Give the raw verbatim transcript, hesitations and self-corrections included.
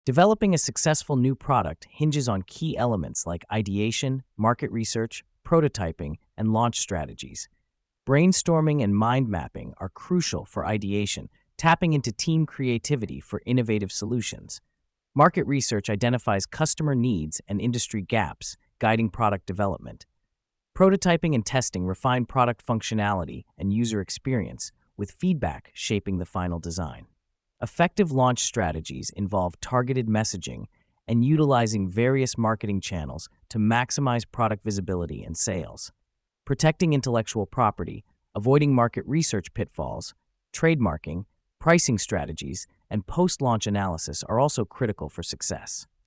Developing a successful new product hinges on key elements like ideation, market research, prototyping, and launch strategies. Brainstorming and mind mapping are crucial for ideation, tapping into team creativity for innovative solutions. Market research identifies customer needs and industry gaps, guiding product development. Prototyping and testing refine product functionality and user experience, with feedback shaping the final design. Effective launch strategies involve targeted messaging and utilizing various marketing channels to maximize product visibility and sales. Protecting intellectual property, avoiding market research pitfalls, trademarking, pricing strategies, and post-launch analysis are also critical for success.